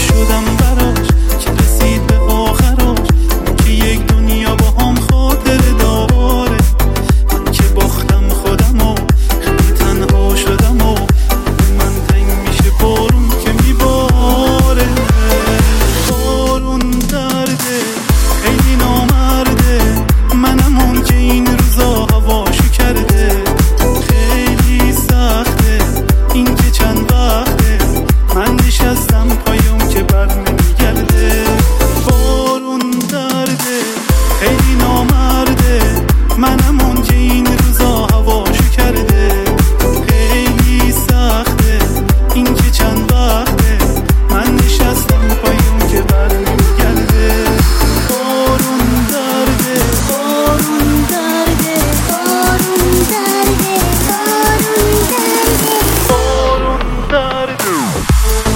شدم براش که رسید به آخراش. اون که یک دنیا با هم خاطر داره، من که باختم خودم و خیلی تنها شدم و من تنگ میشه بارون که میباره. بارون درده خیلی نامرده، منم اون که این روزا هواشو کرده. خیلی سخته این که چند وقته من نشستم پایم که بر نمیگرده. بارون درده خیلی نامرده، منم اون که این روزا هواشو کرده. خیلی سخته این که چند وقته من نشستم پایم که بر نمیگرده. بارون درده بارون درده بارون درده بارون درده بارون درده.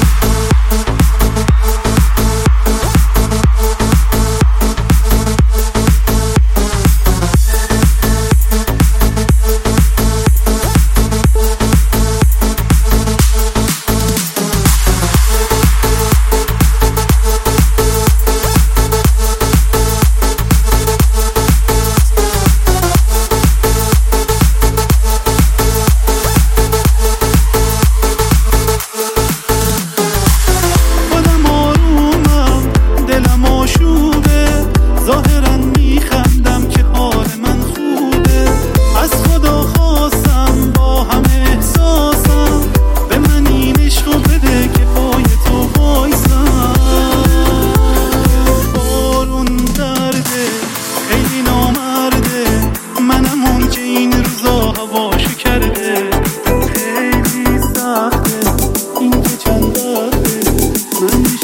خودم آرومم دلم آشوبه، ظاهرا میخندم که حال من خوبه. از خدا خواستم با همه احساسم به من این عشقو بده که پای تو وایسم. بارون درده خیلی نامرده، منم اون که این روزا هواشو کرده. خیلی سخته این که چند وقته من